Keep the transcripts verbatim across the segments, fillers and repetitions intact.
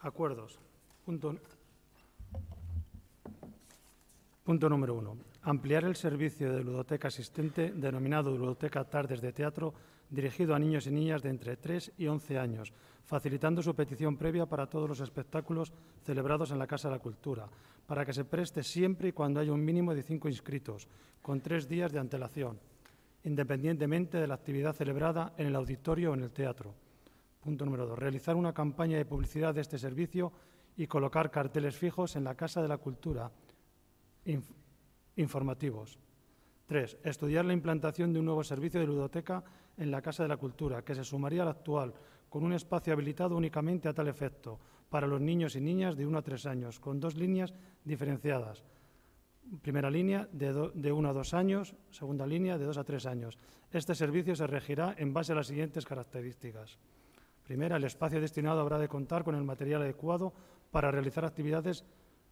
Acuerdos. Punto, punto número uno. Ampliar el servicio de ludoteca asistente, denominado Ludoteca Tardes de Teatro, dirigido a niños y niñas de entre tres y once años, facilitando su petición previa para todos los espectáculos celebrados en la Casa de la Cultura, para que se preste siempre y cuando haya un mínimo de cinco inscritos, con tres días de antelación, independientemente de la actividad celebrada en el auditorio o en el teatro. Punto número dos. Realizar una campaña de publicidad de este servicio y colocar carteles fijos en la Casa de la Cultura inf- informativos. Tres. Estudiar la implantación de un nuevo servicio de ludoteca en la Casa de la Cultura, que se sumaría al actual, con un espacio habilitado únicamente a tal efecto, para los niños y niñas de uno a tres años, con dos líneas diferenciadas. Primera línea de, do, de uno a dos años, segunda línea de dos a tres años. Este servicio se regirá en base a las siguientes características. Primera, el espacio destinado habrá de contar con el material adecuado para realizar actividades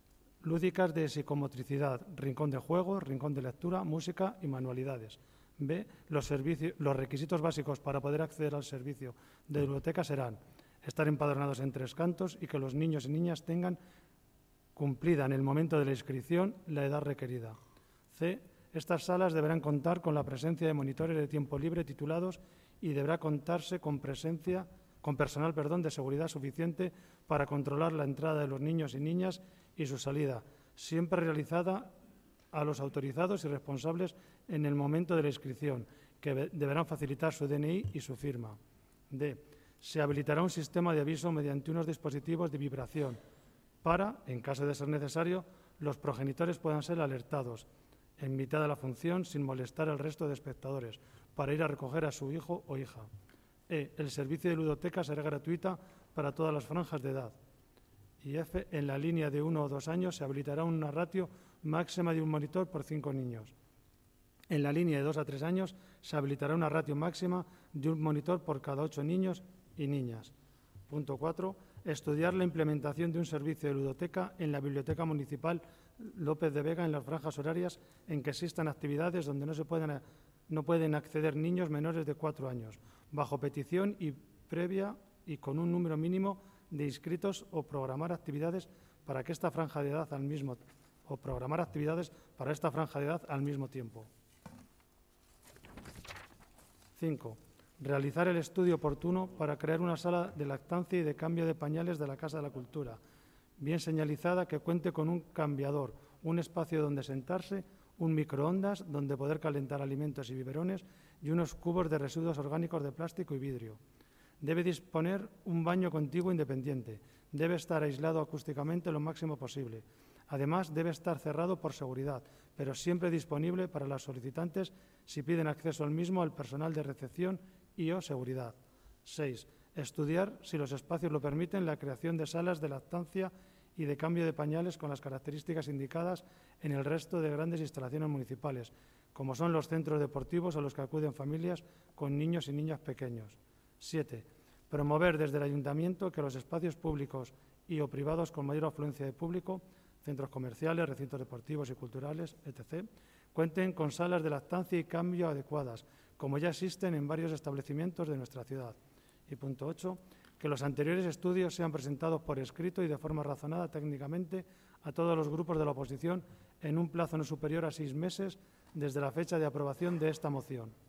lúdicas de psicomotricidad, rincón de juego, rincón de lectura, música y manualidades. B. Los, servicios, los requisitos básicos para poder acceder al servicio de biblioteca serán estar empadronados en Tres Cantos y que los niños y niñas tengan cumplida en el momento de la inscripción la edad requerida. C. Estas salas deberán contar con la presencia de monitores de tiempo libre titulados y deberá contarse con presencia con personal perdón, de seguridad suficiente para controlar la entrada de los niños y niñas y su salida, siempre realizada a los autorizados y responsables en el momento de la inscripción, que deberán facilitar su D N I y su firma. D. Se habilitará un sistema de aviso mediante unos dispositivos de vibración para, en caso de ser necesario, los progenitores puedan ser alertados en mitad de la función sin molestar al resto de espectadores para ir a recoger a su hijo o hija. E. El servicio de ludoteca será gratuita para todas las franjas de edad. Y F. En la línea de uno o dos años se habilitará una ratio máxima de un monitor por cinco niños. En la línea de dos a tres años se habilitará una ratio máxima de un monitor por cada ocho niños y niñas. Punto cuatro. Estudiar la implementación de un servicio de ludoteca en la Biblioteca Municipal López de Vega en las franjas horarias en que existan actividades donde no se pueden, no pueden acceder niños menores de cuatro años, bajo petición y previa y con un número mínimo de inscritos o programar actividades para que esta franja de edad al mismo o programar actividades para esta franja de edad al mismo tiempo. cinco. Realizar el estudio oportuno para crear una sala de lactancia y de cambio de pañales de la Casa de la Cultura, bien señalizada, que cuente con un cambiador, un espacio donde sentarse, un microondas donde poder calentar alimentos y biberones y unos cubos de residuos orgánicos de plástico y vidrio. Debe disponer un baño contiguo independiente. Debe estar aislado acústicamente lo máximo posible. Además, debe estar cerrado por seguridad, pero siempre disponible para los solicitantes si piden acceso al mismo al personal de recepción y o seguridad. seis. Estudiar, si los espacios lo permiten, la creación de salas de lactancia y de cambio de pañales con las características indicadas en el resto de grandes instalaciones municipales, como son los centros deportivos a los que acuden familias con niños y niñas pequeños. siete. Promover desde el Ayuntamiento que los espacios públicos y o privados con mayor afluencia de público, centros comerciales, recintos deportivos y culturales, etcétera, cuenten con salas de lactancia y cambio adecuadas, como ya existen en varios establecimientos de nuestra ciudad. Y punto ocho. Que los anteriores estudios sean presentados por escrito y de forma razonada técnicamente a todos los grupos de la oposición en un plazo no superior a seis meses desde la fecha de aprobación de esta moción.